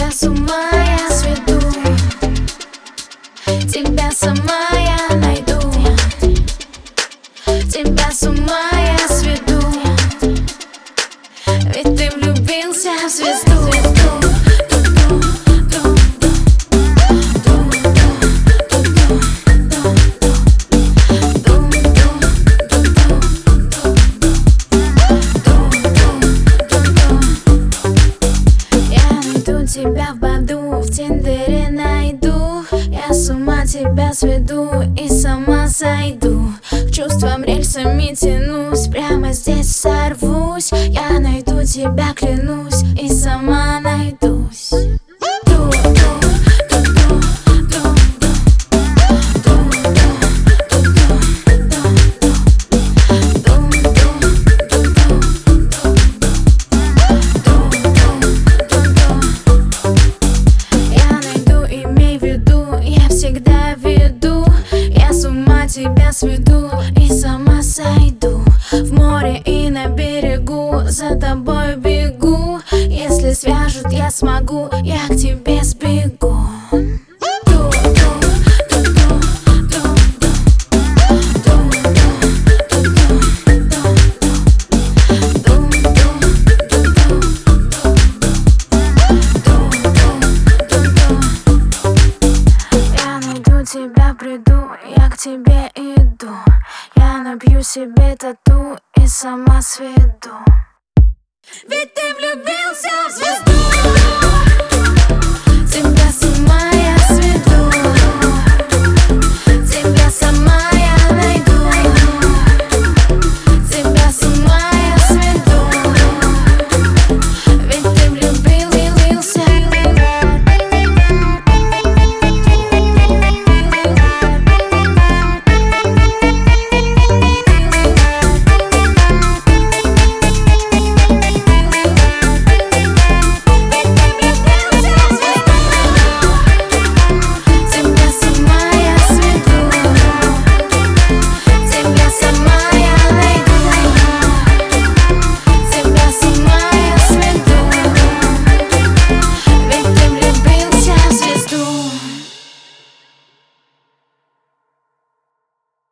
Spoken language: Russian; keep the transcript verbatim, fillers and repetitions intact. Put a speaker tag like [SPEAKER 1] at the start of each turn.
[SPEAKER 1] тебя с ума я сведу, тебя сама я найду, тебя с ума я сведу, ведь ты влюбился в звезду. Тебя в Баду, в Тиндере найду, я с ума тебя сведу и сама сойду. К чувствам рельсами тянусь, прямо здесь сорвусь. Я найду тебя, клянусь, и сама найдусь. Тебя сведу и сама сойду. В море и на берегу за тобой бегу. Если свяжут, я смогу, я к тебе сбегу. Тебя приду, я к тебе иду. Я набью себе тату и сама сведу. Ведь ты влюбилась.